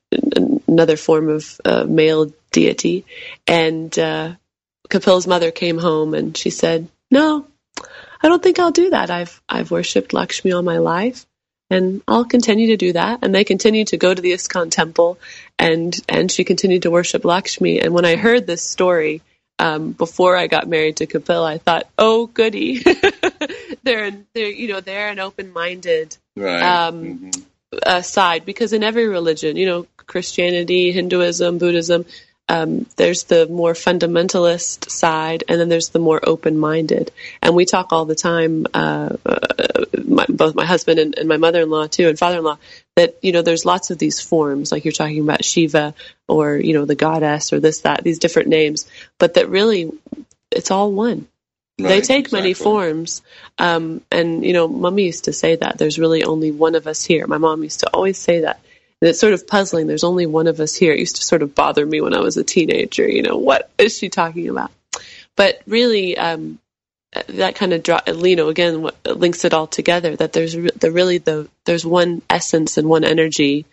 another form of uh, male deity. And uh, Kapil's mother came home and she said, "No, I don't think I'll do that. I've I've worshipped Lakshmi all my life, and I'll continue to do that." And they continued to go to the ISKCON temple, and and she continued to worship Lakshmi. And when I heard this story um, before I got married to Kapil, I thought, "Oh, goody, they're they're you know they're an open-minded right. um, mm-hmm. uh, side." Because in every religion, you know, Christianity, Hinduism, Buddhism, Um, there's the more fundamentalist side, and then there's the more open-minded. And we talk all the time, uh, uh, my, both my husband and, and my mother-in-law too, and father-in-law, that, you know, there's lots of these forms, like you're talking about Shiva, or, you know, the goddess, or this, that, these different names, but that really, it's all one. Right, they take exactly. many forms. Um, and, you know, Mommy used to say that there's really only one of us here. My mom used to always say that. And it's sort of puzzling. There's only one of us here. It used to sort of bother me when I was a teenager. You know, what is she talking about? But really, um, that kind of, draw, you know, again, what links it all together, that there's the really the there's one essence and one energy,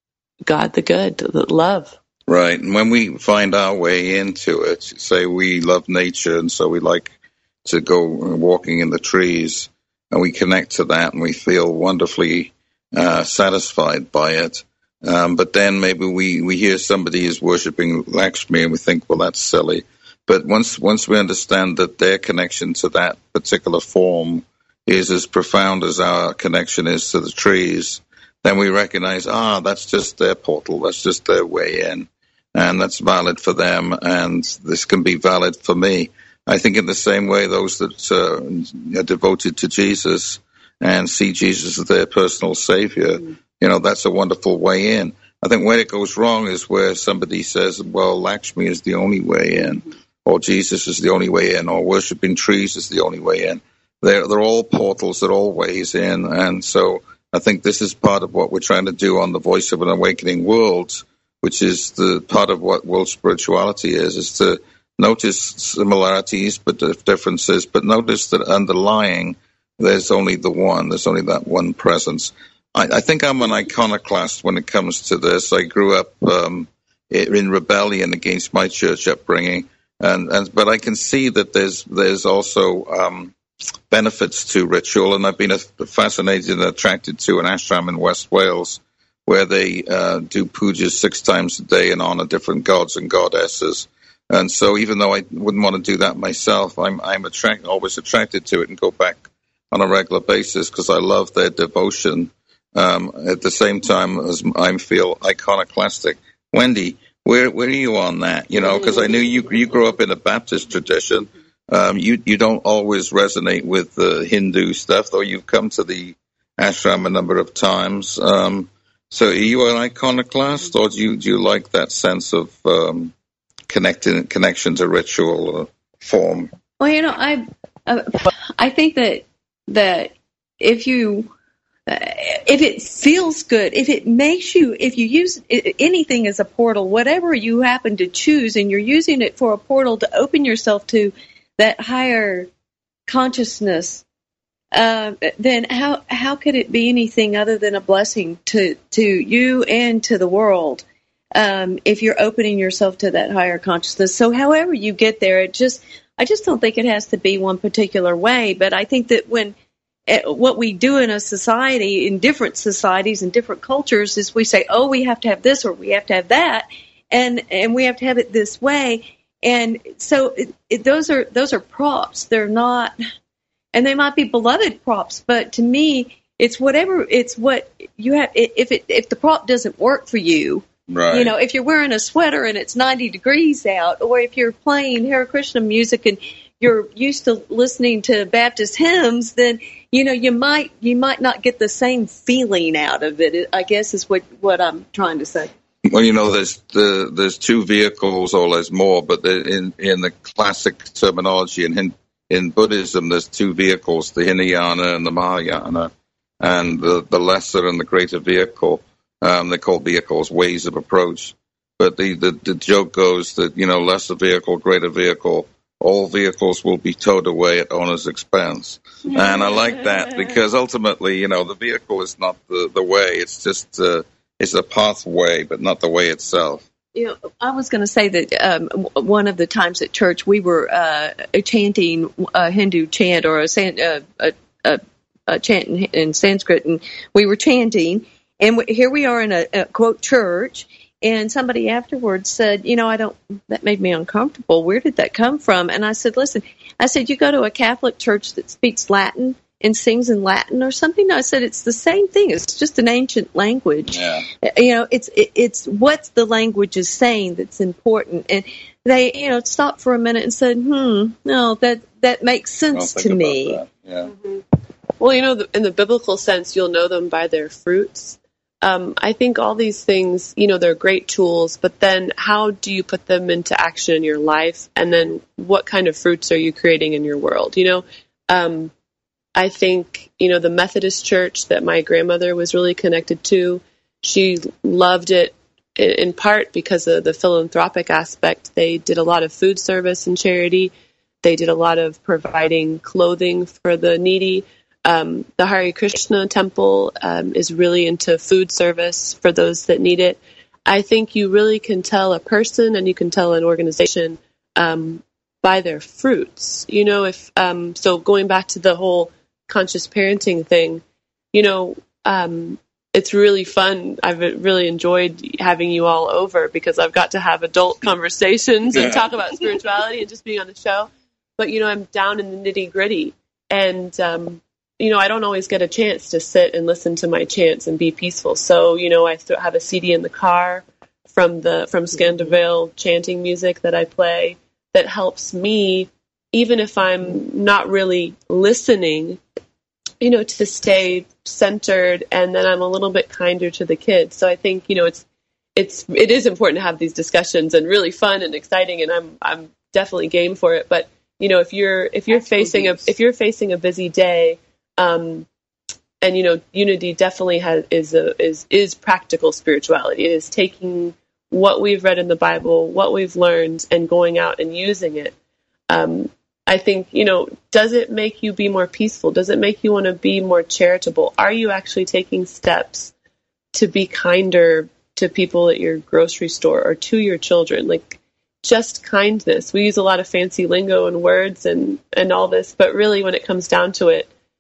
God the good, the love. Right. And when we find our way into it, say we love nature, and so we like to go walking in the trees, and we connect to that, and we feel wonderfully uh, satisfied by it. Um, but then maybe we, we hear somebody is worshiping Lakshmi, and we think, well, that's silly. But once once we understand that their connection to that particular form is as profound as our connection is to the trees, then we recognize, ah, that's just their portal, that's just their way in, and that's valid for them, and this can be valid for me. I think in the same way, those that uh, are devoted to Jesus and see Jesus as their personal savior, mm. you know, that's a wonderful way in. I think where it goes wrong is where somebody says, well, Lakshmi is the only way in, or Jesus is the only way in, or worshiping trees is the only way in. They're, they're all portals, they're all ways in. And so I think this is part of what we're trying to do on the Voice of an Awakening World, which is the part of what world spirituality is, is to notice similarities, but differences, but notice that underlying there's only the one, there's only that one presence. I, I think I'm an iconoclast when it comes to this. I grew up um, in rebellion against my church upbringing, and, and but I can see that there's there's also um, benefits to ritual, and I've been fascinated and attracted to an ashram in West Wales, where they uh, do pujas six times a day and honor different gods and goddesses. And so even though I wouldn't want to do that myself, I'm I'm attract, always attracted to it and go back on a regular basis because I love their devotion. Um, at the same time as I feel iconoclastic. Wendy, where where are you on that? You know, because I knew you you grew up in a Baptist tradition. Um, you you don't always resonate with the Hindu stuff, though you've come to the ashram a number of times. Um, so are you an iconoclast, or do you do you like that sense of um, connecting connection to ritual or form? Well, you know, I uh, I think that that if you uh, if it feels good, if it makes you, if you use anything as a portal, whatever you happen to choose, and you're using it for a portal to open yourself to that higher consciousness, uh, then how how could it be anything other than a blessing to to you and to the world? Um, if you're opening yourself to that higher consciousness. So however you get there, it just, I just don't think it has to be one particular way. But I think that when uh, what we do in a society, in different societies and different cultures, is we say, oh, we have to have this or we have to have that, and and we have to have it this way. And so it, it, those are those are props. They're not, and they might be beloved props, but to me, it's whatever. It's what you have. If it if the prop doesn't work for you. Right. You know, if you're wearing a sweater and it's ninety degrees out, or if you're playing Hare Krishna music and you're used to listening to Baptist hymns, then, you know, you might you might not get the same feeling out of it, I guess is what, what I'm trying to say. Well, you know, there's the there's two vehicles, or there's more, but in in the classic terminology in in Buddhism, there's two vehicles, the Hinayana and the Mahayana, and the, the lesser and the greater vehicle. Um, they're called vehicles, ways of approach. But the, the, the joke goes that, you know, lesser vehicle, greater vehicle, all vehicles will be towed away at owner's expense. And I like that because ultimately, you know, the vehicle is not the, the way. It's just uh, it's a pathway, but not the way itself. You know, I was going to say that um, one of the times at church we were uh, chanting a Hindu chant or a, uh, a, a, a chant in, in Sanskrit, and we were chanting. And w- here we are in a, a, quote, church, and somebody afterwards said, you know, I don't, that made me uncomfortable. Where did that come from? And I said, listen, I said, you go to a Catholic church that speaks Latin and sings in Latin or something? I said, it's the same thing. It's just an ancient language. Yeah. You know, it's it, it's what the language is saying that's important. And they, you know, stopped for a minute and said, hmm, no, that, that makes sense to me. That. Yeah. Mm-hmm. Well, you know, in the biblical sense, you'll know them by their fruits. Um, I think all these things, you know, they're great tools, but then how do you put them into action in your life? And then what kind of fruits are you creating in your world? You know, um, I think, you know, the Methodist church that my grandmother was really connected to, she loved it in, in part because of the philanthropic aspect. They did a lot of food service and charity. They did a lot of providing clothing for the needy. Um, the Hare Krishna temple um, is really into food service for those that need it. I think you really can tell a person and you can tell an organization um, by their fruits. You know, if um, so going back to the whole conscious parenting thing, you know, um, it's really fun. I've really enjoyed having you all over because I've got to have adult conversations and talk about spirituality and just being on the show. But, you know, I'm down in the nitty gritty and, um, you know, I don't always get a chance to sit and listen to my chants and be peaceful. So, you know, I th- have a C D in the car from the from Scandervale chanting music that I play that helps me, even if I'm not really listening, you know, to stay centered, and then I'm a little bit kinder to the kids. So I think, you know, it's it's it is important to have these discussions and really fun and exciting, and I'm I'm definitely game for it. But, you know, if you're if you're facing a if you're facing a busy day, Um, and, you know, Unity definitely has, is, a, is, is practical spirituality. It is taking what we've read in the Bible, what we've learned, and going out and using it. Um, I think, you know, does it make you be more peaceful? Does it make you want to be more charitable? Are you actually taking steps to be kinder to people at your grocery store or to your children? Like, just kindness. We use a lot of fancy lingo and words and, and all this, but really when it comes down to it,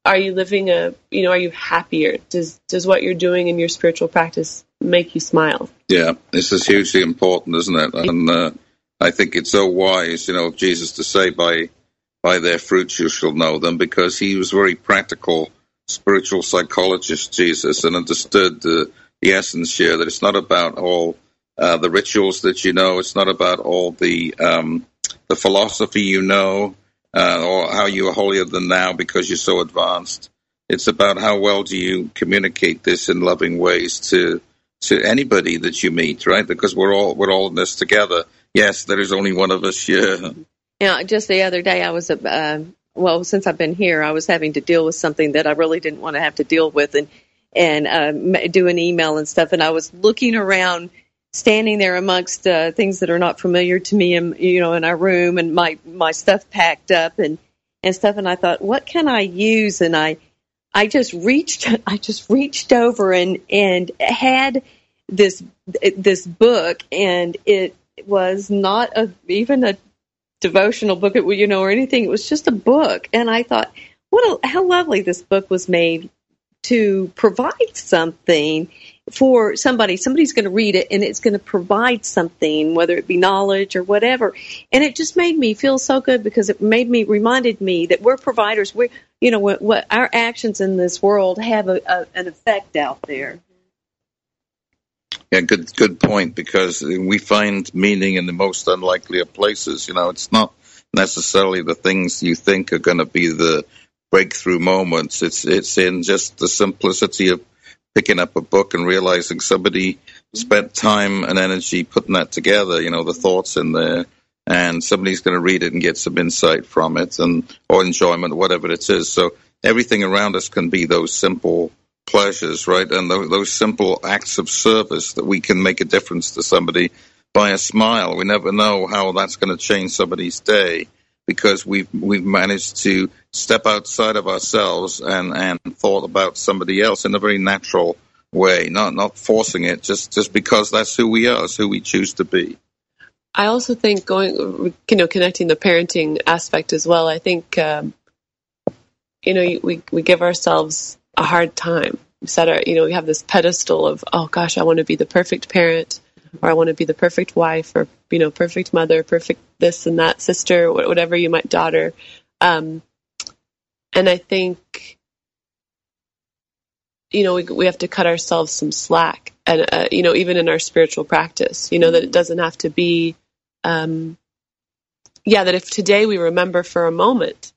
are you living a, you know, are you happier? Does does what you're doing in your spiritual practice make you smile? Yeah, this is hugely important, isn't it? And uh, I think it's so wise, you know, of Jesus to say, by by their fruits you shall know them, because he was very practical spiritual psychologist, Jesus, and understood the, the essence here, that it's not about all uh, the rituals that you know, it's not about all the um, the philosophy you know, uh, or how you are holier than thou because you're so advanced. It's about how well do you communicate this in loving ways to to anybody that you meet, right? Because we're all we're all in this together. Yes, there is only one of us here. You know, just the other day I was, uh, well, since I've been here, I was having to deal with something that I really didn't want to have to deal with, and and uh, do an email and stuff. And I was looking around, standing there amongst uh, things that are not familiar to me, and you know, in our room, and my my stuff packed up and and stuff. And I thought, what can I use? And I I just reached I just reached over and and had this this book, and it was not a even a devotional book, you know, or anything. It was just a book. And I thought, what a, how lovely this book was made to provide something for somebody. Somebody's going to read it, and it's going to provide something, whether it be knowledge or whatever. And it just made me feel so good, because it made me, reminded me that we're providers. We, you know, what, what our actions in this world have a, a, an effect out there. Yeah, good good point, because we find meaning in the most unlikely of places. You know, it's not necessarily the things you think are going to be the breakthrough moments. It's it's in just the simplicity of picking up a book and realizing somebody spent time and energy putting that together, you know, the thoughts in there, and somebody's going to read it and get some insight from it, and or enjoyment, whatever it is. So everything around us can be those simple pleasures, right? And th- those simple acts of service that we can make a difference to somebody by a smile. We never know how that's going to change somebody's day, because we've we've managed to step outside of ourselves and, and thought about somebody else in a very natural way, not not forcing it, just, just because that's who we are, it's who we choose to be. I also think going, you know, connecting the parenting aspect as well. I think, um, you know, we we give ourselves a hard time. We set our, you know, we have this pedestal of, oh gosh, I want to be the perfect parent, or I want to be the perfect wife, or, you know, perfect mother, perfect this and that, sister, whatever you might, daughter. Um, and I think, you know, we we have to cut ourselves some slack, and uh, you know, even in our spiritual practice, you know, that it doesn't have to be, um, yeah, that if today we remember for a moment,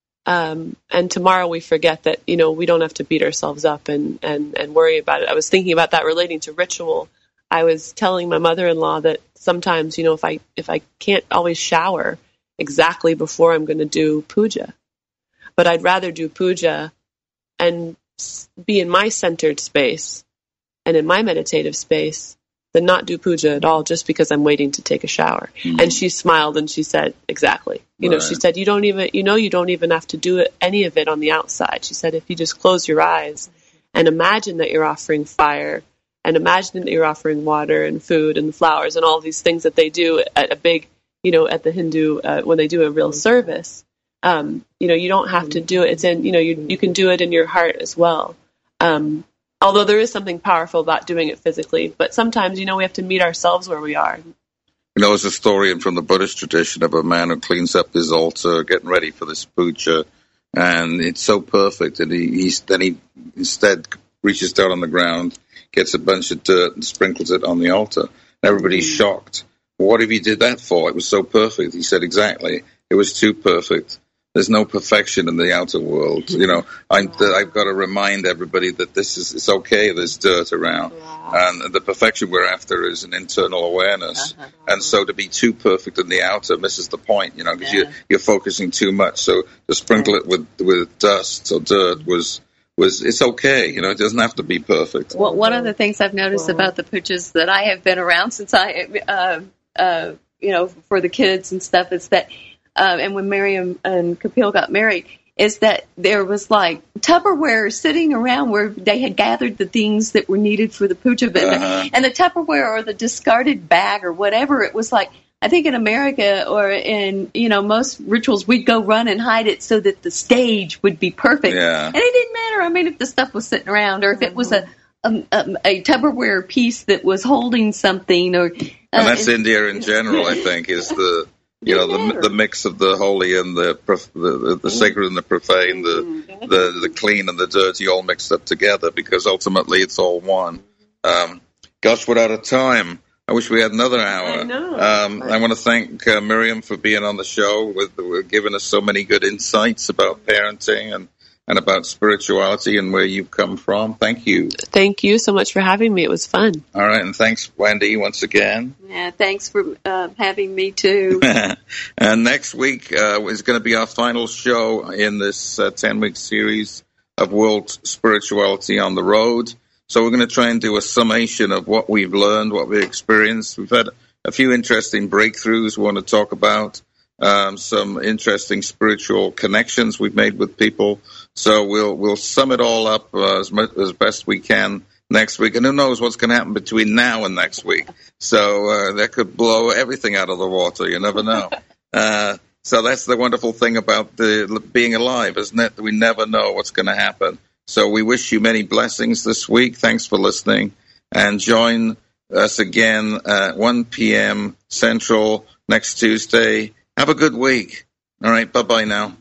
Um, and tomorrow we forget that, you know, we don't have to beat ourselves up and, and, and worry about it. I was thinking about that relating to ritual. I was telling my mother-in-law that sometimes, you know, if I if I can't always shower exactly before I'm going to do puja, but I'd rather do puja and be in my centered space and in my meditative space than not do puja at all, just because I'm waiting to take a shower. Mm-hmm. And she smiled and she said, exactly. You right. know, she said, you don't even, you know, you don't even have to do it, any of it on the outside. She said, if you just close your eyes and imagine that you're offering fire, and imagine that you're offering water and food and flowers and all these things that they do at a big, you know, at the Hindu, uh, when they do a real service, um, you know, you don't have to do it. It's in, you know, you, you can do it in your heart as well. Um, Although there is something powerful about doing it physically, but sometimes, you know, we have to meet ourselves where we are. You know, there's a story from the Buddhist tradition of a man who cleans up his altar, getting ready for this puja, and it's so perfect. And he he's, then he instead reaches down on the ground, gets a bunch of dirt and sprinkles it on the altar. And everybody's mm. shocked. What have you did that for? It was so perfect. He said, exactly. It was too perfect. There's no perfection in the outer world. You know, I'm, I've got to remind everybody that this is, it's okay, there's dirt around. Wow. And the perfection we're after is an internal awareness. Uh-huh. And so to be too perfect in the outer misses the point, you know, because yeah. you're, you're focusing too much. So to sprinkle it with, with dust or dirt was, was, it's okay, you know, it doesn't have to be perfect. Well, one of the things I've noticed wow. about the pujas that I have been around since I, uh, uh, you know, for the kids and stuff, is that, Uh, and when Miriam and Kapil got married, is that there was like Tupperware sitting around where they had gathered the things that were needed for the puja. Uh-huh. And the Tupperware or the discarded bag or whatever, it was like, I think in America or in, you know, most rituals, we'd go run and hide it so that the stage would be perfect. Yeah. And it didn't matter. I mean, if the stuff was sitting around or if it was a, a, a Tupperware piece that was holding something or. Uh, and that's and, India in general, I think, is the, you know, the the mix of the holy and the the, the sacred and the profane, the, the the clean and the dirty all mixed up together, because ultimately it's all one. Um, gosh, we're out of time. I wish we had another hour. I know. Um, I want to thank uh, Miriam for being on the show, with, with giving us so many good insights about parenting and, and about spirituality and where you've come from. Thank you. Thank you so much for having me. It was fun. All right, and thanks, Wendy, once again. Yeah, thanks for uh, having me, too. And next week uh, is going to be our final show in this uh, ten-week series of World Spirituality on the Road. So we're going to try and do a summation of what we've learned, what we've experienced. We've had a few interesting breakthroughs we want to talk about, um, some interesting spiritual connections we've made with people. So we'll we'll sum it all up uh, as much, as best we can next week. And who knows what's going to happen between now and next week. So uh, that could blow everything out of the water. You never know. Uh, so that's the wonderful thing about the being alive, isn't it? We never know what's going to happen. So we wish you many blessings this week. Thanks for listening. And join us again at one p.m. Central next Tuesday. Have a good week. All right. Bye-bye now.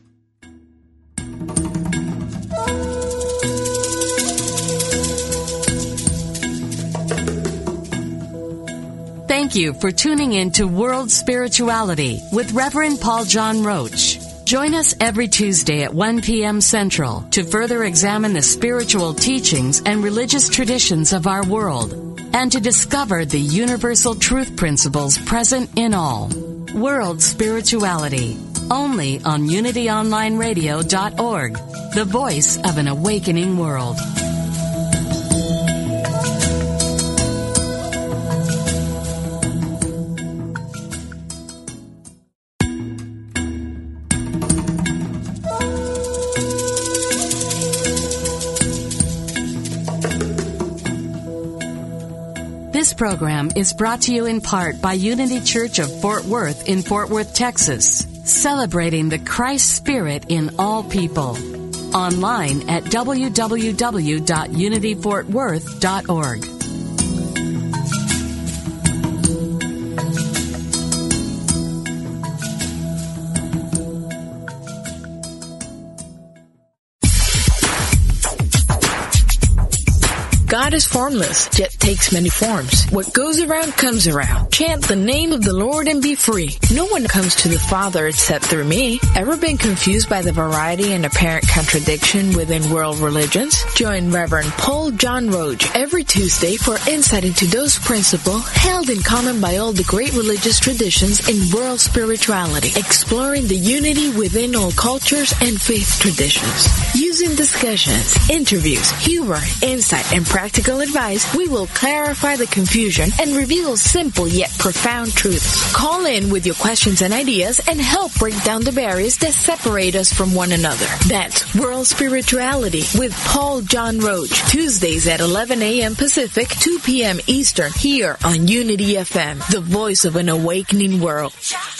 Thank you for tuning in to World Spirituality with Reverend Paul John Roach. Join us every Tuesday at one p.m. Central to further examine the spiritual teachings and religious traditions of our world and to discover the universal truth principles present in all. World Spirituality, only on unity online radio dot org, the voice of an awakening world. This program is brought to you in part by Unity Church of Fort Worth in Fort Worth, Texas, celebrating the Christ Spirit in all people. Online at w w w dot unity fort worth dot org. God is formless, yet takes many forms. What goes around comes around. Chant the name of the Lord and be free. No one comes to the Father except through me. Ever been confused by the variety and apparent contradiction within world religions? Join Reverend Paul John Roach every Tuesday for insight into those principles held in common by all the great religious traditions in world spirituality, exploring the unity within all cultures and faith traditions. Using discussions, interviews, humor, insight, and practical advice, we will clarify the confusion and reveal simple yet profound truths. Call in with your questions and ideas and help break down the barriers that separate us from one another. That's World Spirituality with Paul John Roach, Tuesdays at eleven a.m. Pacific, two p.m. Eastern, here on Unity F M, the voice of an awakening world.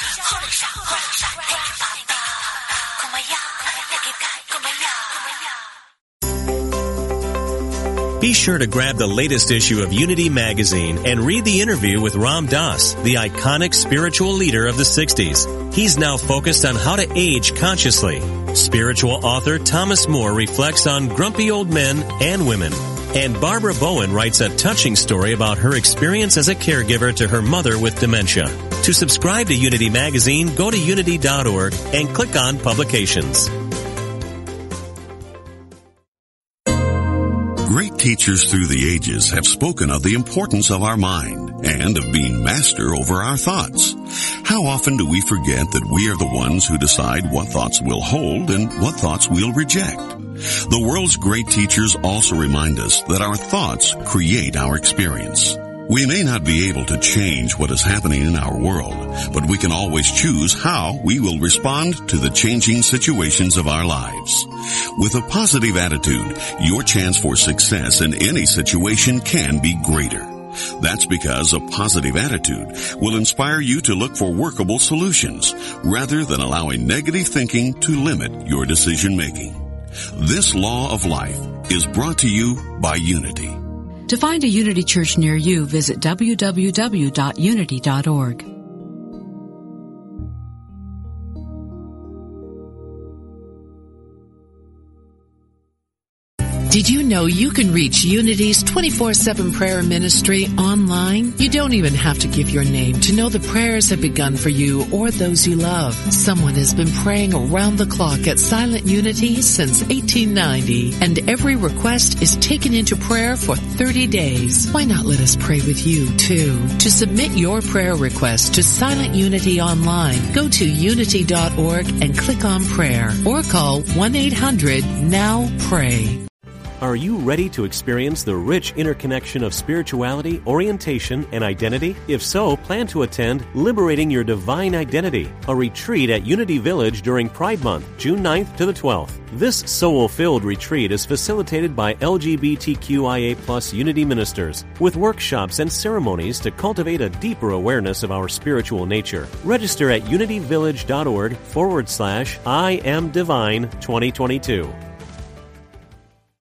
Be sure to grab the latest issue of Unity Magazine and read the interview with Ram Dass, the iconic spiritual leader of the sixties. He's now focused on how to age consciously. Spiritual author Thomas Moore reflects on grumpy old men and women. And Barbara Bowen writes a touching story about her experience as a caregiver to her mother with dementia. To subscribe to Unity Magazine, go to unity dot org and click on Publications. Great teachers through the ages have spoken of the importance of our mind and of being master over our thoughts. How often do we forget that we are the ones who decide what thoughts we'll hold and what thoughts we'll reject? The world's great teachers also remind us that our thoughts create our experience. We may not be able to change what is happening in our world, but we can always choose how we will respond to the changing situations of our lives. With a positive attitude, your chance for success in any situation can be greater. That's because a positive attitude will inspire you to look for workable solutions rather than allowing negative thinking to limit your decision making. This law of life is brought to you by Unity. To find a Unity Church near you, visit w w w dot unity dot org. Did you know you can reach Unity's twenty-four seven prayer ministry online? You don't even have to give your name to know the prayers have begun for you or those you love. Someone has been praying around the clock at Silent Unity since eighteen ninety, and every request is taken into prayer for thirty days. Why not let us pray with you, too? To submit your prayer request to Silent Unity online, go to unity dot org and click on prayer, or call one eight hundred now pray. Are you ready to experience the rich interconnection of spirituality, orientation, and identity? If so, plan to attend Liberating Your Divine Identity, a retreat at Unity Village during Pride Month, June ninth to the twelfth. This soul-filled retreat is facilitated by L G B T Q I A plus Unity ministers, with workshops and ceremonies to cultivate a deeper awareness of our spiritual nature. Register at unityvillage dot org forward slash I am divine twenty twenty-two.